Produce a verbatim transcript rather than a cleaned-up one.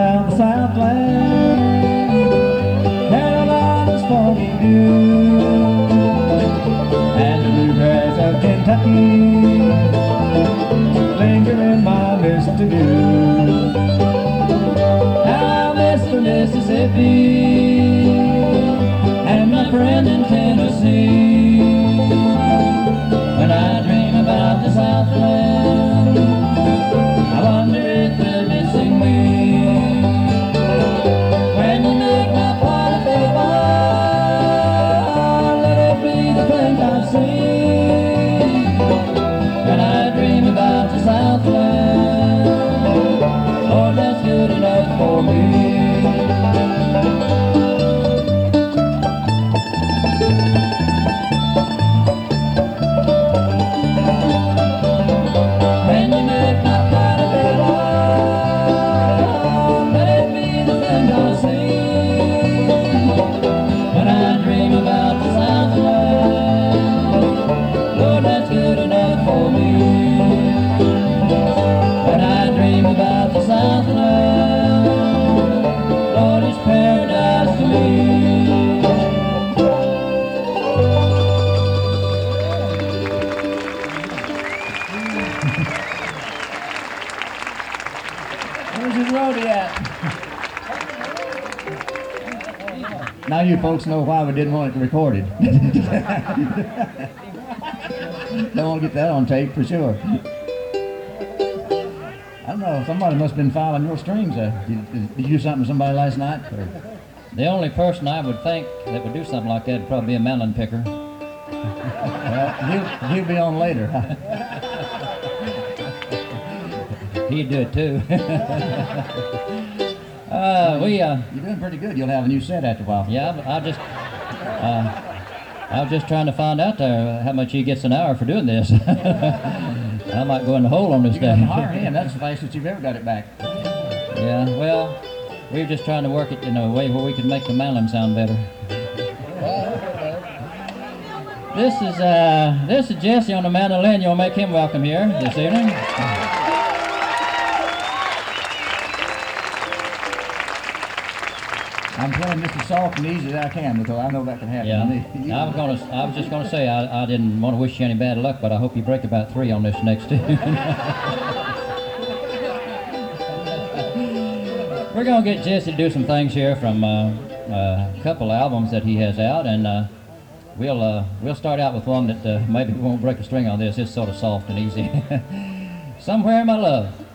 about the Southland, Carolina's foggy dew, and the bluegrass of Kentucky linger in my view. How I miss the Mississippi and my friend in Tennessee. When I dream about the Southland, I wonder if they're missing me. When you make my part a favor, let it be the thing I see. When I dream about the Southland, Lord, that's good enough for me. Now you folks know why we didn't want it recorded. Don't want to get that on tape for sure. I don't know, somebody must have been filing your strings. Uh, did, did you do something with somebody last night? Or? The only person I would think that would do something like that would probably be a melon picker. Well, he'll, he'll be on later. He'd do it too. Uh, we, uh, You're doing pretty good. You'll have a new set after a while. Yeah, I just, uh, I was just trying to find out there how much he gets an hour for doing this. I might go in the hole on this You day. can hire him. That's the fastest you've ever got it back. Yeah, well, we were just trying to work it in a way where we could make the mandolin sound better. This is, uh, this is Jesse on the mandolin. You'll make him welcome here this evening. I'm playing just as soft and easy as I can because I know that can happen. Yeah, I was gonna. I was just gonna say I, I didn't want to wish you any bad luck, but I hope you break about three on this next tune. We're gonna get Jesse to do some things here from uh, uh, a couple albums that he has out, and uh, we'll uh, we'll start out with one that uh, maybe we won't break a string on this. It's sort of soft and easy. Somewhere in My Love.